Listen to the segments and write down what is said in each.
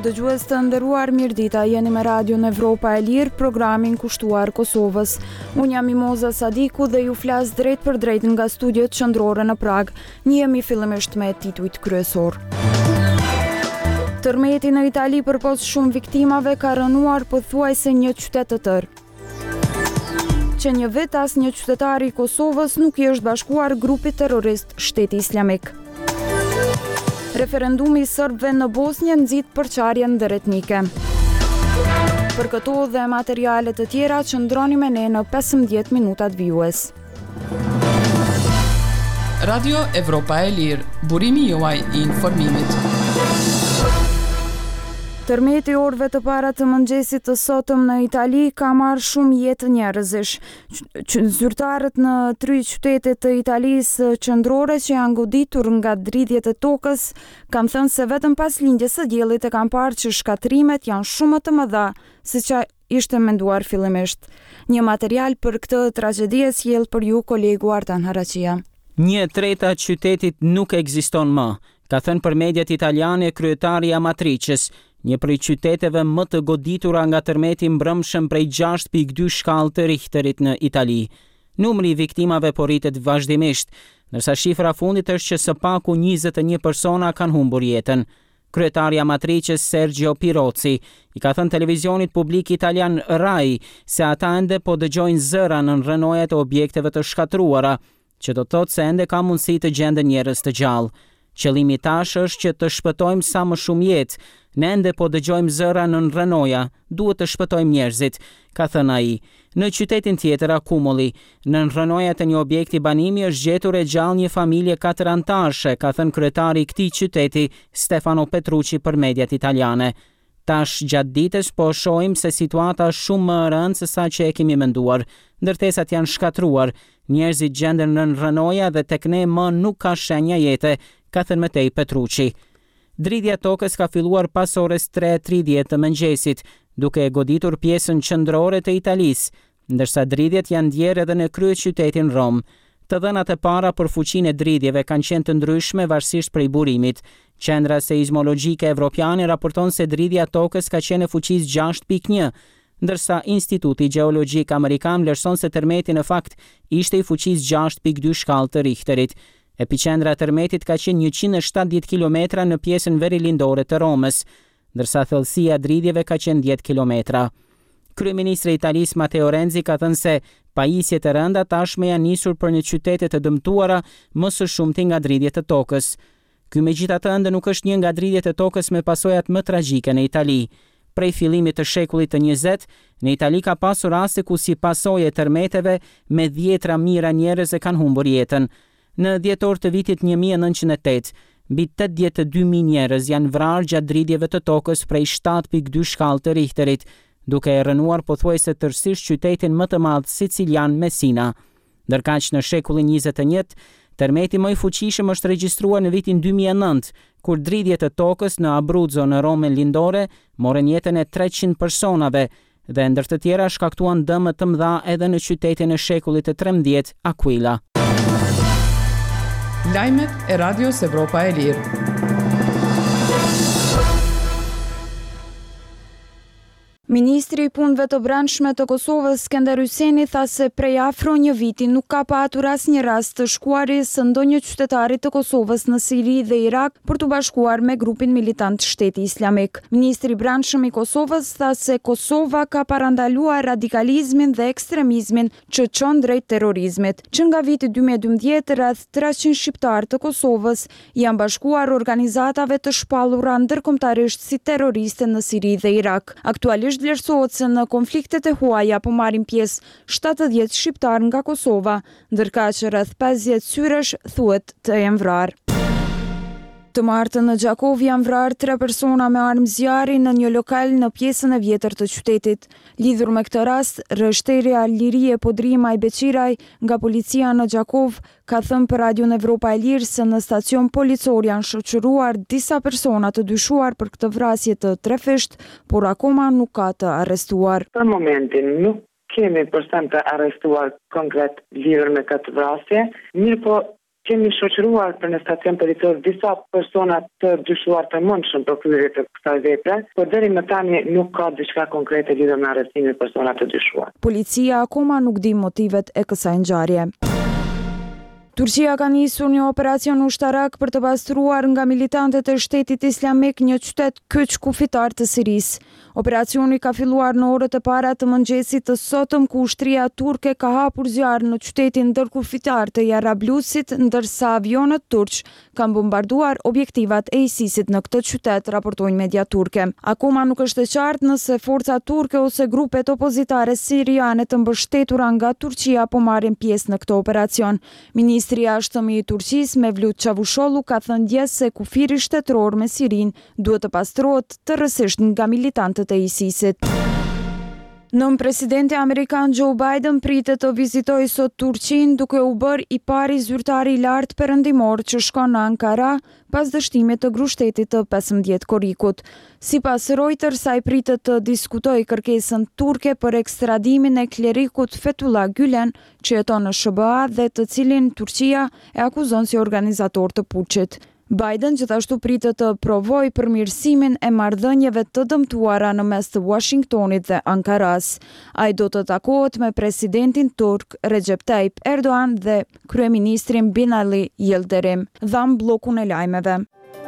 Dëgjues të nderuar, mirëdita, jeni me Radio në Evropa e Lirë, programin kushtuar Kosovës. Unë jam Mimoza Sadiku dhe ju flas drejt për drejt nga studiot qendrore në Prag. Njihemi fillimisht me titujt kryesor. Tërmeti në Itali përpos shumë viktimave ka rënuar pothuajse një qytet të tërë. Që një vit as një qytetar i Kosovës nuk i është bashkuar grupit terrorist Shteti Islamik. Referendumi sërbëve në Bosnjë nxit përçarjen ndëretnike. Për këto dhe materiale të tjera qëndroni me ne në 15 minutat vijues. Radio Evropa e Lirë, burimi juaj i informimit. Tërmeti orëve të para të mëngjesit të sotëm në Itali ka marrë shumë jetë njerëzish. Zyrtarët në 3 qytete të Italisë qendrore që janë goditur nga dridhjet e tokës kanë thënë se vetëm pas lindjes së diellit e kanë parë që shkatrimet janë shumë më të mëdha se që ishte menduar fillimisht. Një material për këtë tragjedie sjell për ju kolegu Artan Haraqia. 1/3 e qytetit nuk ekziston më, ka thënë për mediat italiane kryetari Amatrices, një prej qyteteve më të goditura nga tërmeti mbrëmshëm prej 6.2 shkallë të Richterit në Itali. Numri i viktimave po rritet vazhdimisht, ndërsa shifra fundit është që së paku 21 persona kanë humbur jetën. Kryetari Amatrices Sergio Pirozzi i ka thënë televizionit publik italian Rai se ata ende po dëgjojnë zëra në rënojat e objekteve të shkatruara, që do të thotë se ende ka mundësi të gjenden njerëz të gjallë. Qëllimi tash është që të shpëtojmë sa më shumë jetë. Ne ende po dëgjojmë zëra në rënoja, duhet të shpëtojmë njerëzit, ka thënë ai. Në qytetin tjetër Akumulli, në rënojat e një objekti banimi është gjetur e gjallë një familje 4 anëtarësh, ka thënë kryetari i këtij qyteti Stefano Petrucci për mediat italiane. Tash gjatë ditës po shohim se situata është shumë më e rëndë se sa që e kemi menduar. Ndërtesat janë shkatruar, njerëzit gjenden në rënoja dhe tek ne më nuk ka shenja jete, ka thënë Matej Petrucci. Dridhja tokës ka filluar pas orës 3:30 të mëngjesit, duke e goditur pjesën qendrore të Italisë, ndërsa dridhjet janë ndjerë edhe në kryeqytetin Rom. Të dhënat e para për fuqinë e dridhjeve kanë qenë të ndryshme varësisht prej burimit. Qendra seizmologjike evropiane raporton se dridhja tokës ka qenë e fuqisë 6.1, ndërsa Instituti Gjeologjik Amerikan vlerëson se tërmeti në fakt ishte i fuqisë 6.2 shkallë të Richterit. Epiqendra e tërmetit ka qenë 170 km në pjesën verilindore të Romës, ndërsa thellësia e dridhjeve ka qenë 10 km. Kryeministri i Italisë Matteo Renzi ka thënë se pajisjet e rënda tashmë janë nisur për në qytetet e dëmtuara më së shumti nga dridhjet e tokës. Ky megjithatë ende nuk është një nga dridhjet e tokës me pasojat më tragjike në Itali. Prej fillimit të shekullit të 20, në Itali ka pasur raste ku si pasojë e tërmeteve me 10 mijëra njerëz e kanë humbur jetën. Në dhjetor të vitit 1908, mbi 82.000 njerëz janë vrarë gjatë dridhjeve të tokës prej 7.2 shkallë të Richterit, duke e rënuar pothuajse tërësisht qytetin më të madh sicilian Messina. Ndërkaq në shekullin 21, tërmeti më i fuqishëm është regjistruar në vitin 2009, kur dridhjet e tokës në Abruzzo në Romën lindore morën jetën e 300 personave dhe ndër të tjera shkaktuan dëme të mëdha edhe në qytetin e shekullit të 13, Aquila. Lajmet e Radios Evropa e Lirë. Ministri i Punëve të Brendshme të Kosovës Skender Hyseni tha se prej afro një viti nuk ka patur asnjë rast të shkuarjes së ndonjë qytetari të Kosovës në Siri dhe Irak për të bashkuar me grupin militant Shteti Islamik. Ministri i Brendshëm i Kosovës tha se Kosova ka parandaluar radikalizmin dhe ekstremizmin që çon drejt terrorizmit. Që nga viti 2012 rreth 300 shqiptar të Kosovës janë bashkuar organizatave të shpallura ndërkombëtarisht si terroriste në Siri dhe Irak. Aktualisht vlerësohet se në konfliktet e huaja po marrin pjesë 70 shqiptar nga Kosova, ndërkaq që rreth 50 syresh thuhet të jenë vrarë. Të martën në Gjakov janë vrarë 3 persona me armë zjarri në një lokal në pjesën e vjetër të qytetit. Lidhur me këtë rast, rështerja Lirie Podrimaj Beqiraj nga policia në Gjakov ka thënë për Radio Evropa e Lirë se në stacion policor janë shoqëruar disa persona të dyshuar për këtë vrasje të trefisht, por akoma nuk ka të arrestuar. Për momentin nuk kemi person të arrestuar konkret lidhur me këtë vrasje, mirë po Kemi shoqëruar për në stacion politor disa persona të dyshuar të mundshëm për kryerje të kësaj vepre, por deri më tani nuk ka diçka konkrete lidhur me arrestimin e personave të dyshuar. Policia akoma nuk di motivet e kësaj ngjarje. Turqia ka nisur një operacion ushtarak për të pastruar nga militantët e Shtetit Islamik një qytet kyç kufitar të Sirisë. Operacioni ka filluar në orët e para të mëngjesit të sotëm, ku ushtria turke ka hapur zjarr në qytetin ndërkufitar të Jarablusit, ndërsa avionët turq kanë bombarduar objektivat e ISIS-it në këtë qytet, raportojnë media turke. Akoma nuk është e qartë nëse forca turke ose grupet opozitare siriane të mbështetura nga Turqia po marrin pjesë në këtë operacion. Ministri i Jashtëm i Turqisë Mevlut Çavushollu ka thënë dje se kufiri shtetëror me Sirinë duhet të pastrohet tërësisht nga militantët e ISIS-it. Nën presidenti amerikan Joe Biden pritet të vizitojë sot Turqinë, duke u bërë i pari zyrtar i lartë perëndimor që shkon në Ankara pas dështimit të grushtetit të 15 korrikut. Sipas Reuters, ai pritet të diskutojë kërkesën turke për ekstradimin e klerikut Fethullah Gülen, që jeton në SBA dhe të cilin Turqia e akuzon si organizator të puçit. Biden gjithashtu pritet të provojë përmirësimin e marrëdhënieve të dëmtuara në mes të Washingtonit dhe Ankaras. Ai do të takohet me presidentin turk Recep Tayyip Erdogan dhe kryeministrin Binali Yildirim. Dham bllokun e lajmeve.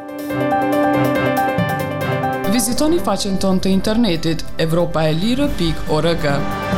Vizitoni faqen tonë të internetit evropaelire.org.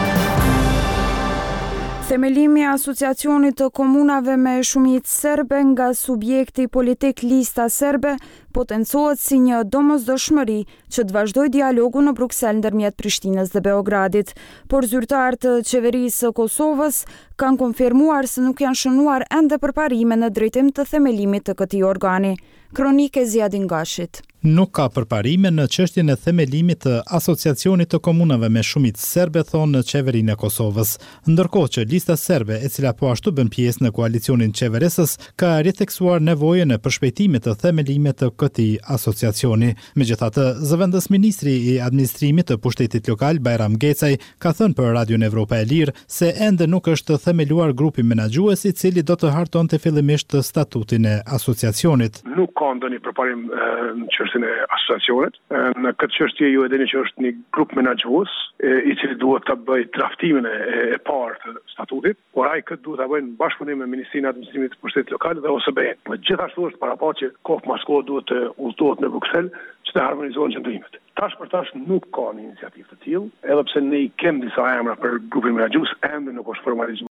Themelimi i Asociacionit të Komunave me Shumicë Serbe nga subjekti politik Lista Serbe potencohet si një domosdoshmëri që të vazhdojë dialogu në Bruksel ndërmjet Prishtinës dhe Beogradit, por zyrtarët të qeverisë së Kosovës kanë konfirmuar se nuk janë shënuar ende përparime në drejtim të themelimit të këtij organi. Kronike Ziadin Gashit. Nuk ka përparime në çështjen e themelimit të Asociacionit të Komunave me Shumicë Serbe, thonë në qeverinë e Kosovës, ndërkohë që Lista Serbe, e cila po ashtu bën pjesë në koalicionin qeveresës, ka ritheksuar nevojën e përshpejtimit të themelimit të këtij asociacioni. Megjithatë, zëvendës ministri i administrimit të pushtetit lokal Bajram Gecaj ka thënë për Radion Evropa e Lirë se ende nuk është themeluar grupi menaxhues i cili do të hartonte fillimisht statutin e asociacionit. Nuk ka ndonjë përparim në çështjen e asociacionit. Në këtë çështje ju e dini që është një grup menaxhues i cili duhet ta bëjë draftimin e parë të statutit, por ai këtë duhet ta bëjë në bashkëpunim me Ministrinë e Administrimit të Pushtetit Lokal dhe OSBE. Po gjithashtu është parapaç që kohë pas kohe duhet të udhëtohet në Bruksel që të harmonizohen qëndrimet. Tash për tash nuk ka një iniciativë të tillë, edhe pse ne i kemi disa emra për grupin menaxhues, ende nuk është formalizuar.